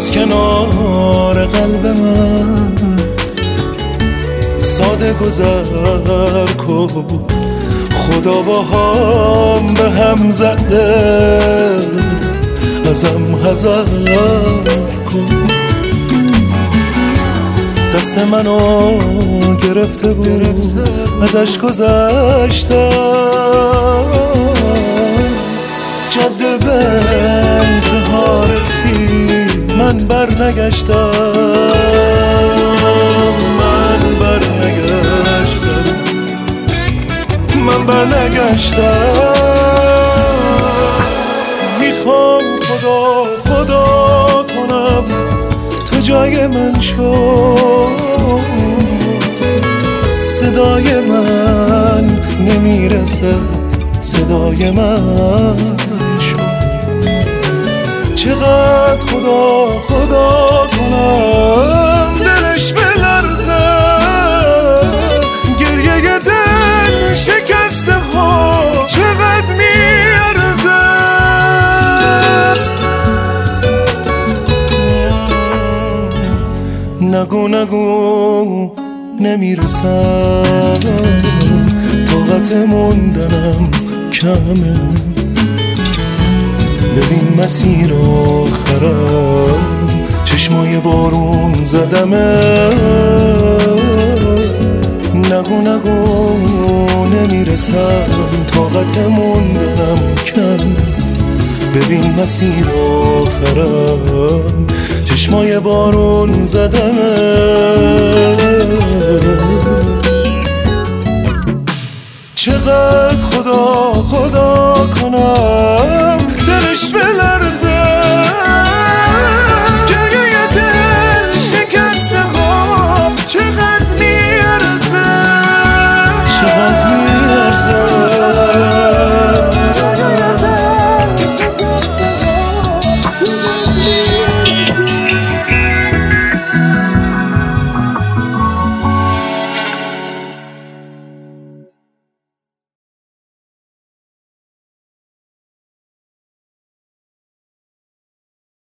از کنار قلب من ساده گذر کن. خدا با هم به هم زده ازم حذر کن. دست منو گرفته بود ازش گذشتم، جاده به انتها رسید من بر نگشتم، من بر نگشتم. میخوام خدا کنم تو جای من شو، صدای من نمیرسه صدای من شو. چقدر خدا کنم دلش بلرزه، گریه دل شکسته ها چقدر میارزه. نگو نمیرسم، طاقت موندنم کمه. ببین مسیر آخرم چشمای بارون زدمه. نگو نمیرسم، طاقت موندنم کمه. ببین مسیر آخرم چشمای بارون زدمه. چقدر